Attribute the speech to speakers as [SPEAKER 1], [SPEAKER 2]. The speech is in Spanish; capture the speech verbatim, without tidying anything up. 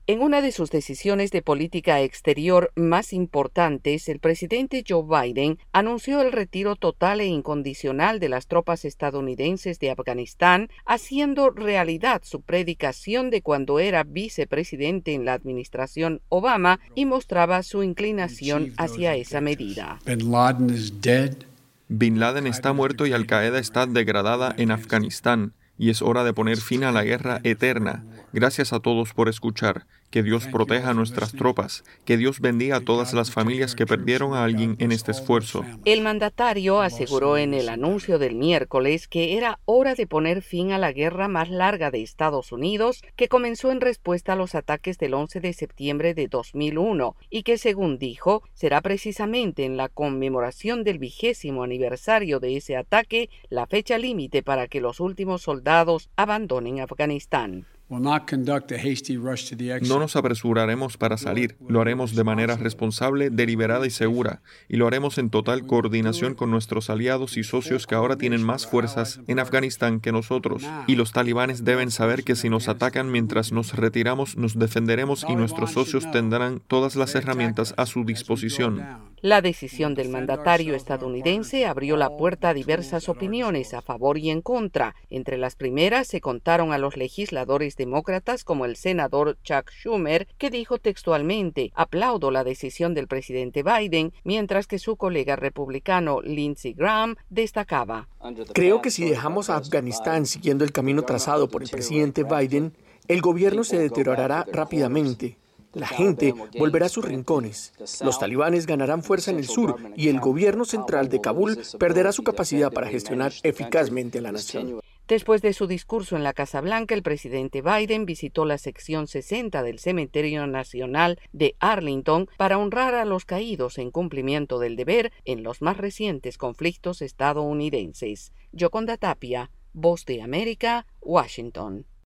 [SPEAKER 1] En una de sus decisiones de política exterior más importantes, el presidente Joe Biden anunció el retiro total e incondicional de las tropas estadounidenses de Afganistán, haciendo realidad su predicación de cuando era vicepresidente en la administración Obama y mostraba su inclinación hacia esa medida.
[SPEAKER 2] Bin Laden está muerto y Al Qaeda está degradada en Afganistán. Y es hora de poner fin a la guerra eterna. Gracias a todos por escuchar. Que Dios proteja a nuestras tropas. Que Dios bendiga a todas las familias que perdieron a alguien en este esfuerzo.
[SPEAKER 1] El mandatario aseguró en el anuncio del miércoles que era hora de poner fin a la guerra más larga de Estados Unidos, que comenzó en respuesta a los ataques del once de septiembre de dos mil uno y que, según dijo, será precisamente en la conmemoración del vigésimo aniversario de ese ataque la fecha límite para que los últimos soldados abandonen Afganistán.
[SPEAKER 2] No nos apresuraremos para salir, lo haremos de manera responsable, deliberada y segura, y lo haremos en total coordinación con nuestros aliados y socios que ahora tienen más fuerzas en Afganistán que nosotros. Y los talibanes deben saber que si nos atacan mientras nos retiramos, nos defenderemos y nuestros socios tendrán todas las herramientas a su disposición.
[SPEAKER 1] La decisión del mandatario estadounidense abrió la puerta a diversas opiniones a favor y en contra. Entre las primeras se contaron a los legisladores demócratas como el senador Chuck Schumer, que dijo textualmente: "Aplaudo la decisión del presidente Biden", mientras que su colega republicano Lindsey Graham destacaba:
[SPEAKER 3] "Creo que si dejamos a Afganistán siguiendo el camino trazado por el presidente Biden, el gobierno se deteriorará rápidamente. La gente volverá a sus rincones. Los talibanes ganarán fuerza en el sur y el gobierno central de Kabul perderá su capacidad para gestionar eficazmente a la nación".
[SPEAKER 1] Después de su discurso en la Casa Blanca, el presidente Biden visitó la sección sesenta del Cementerio Nacional de Arlington para honrar a los caídos en cumplimiento del deber en los más recientes conflictos estadounidenses. Yoconda Tapia, Voz de América, Washington.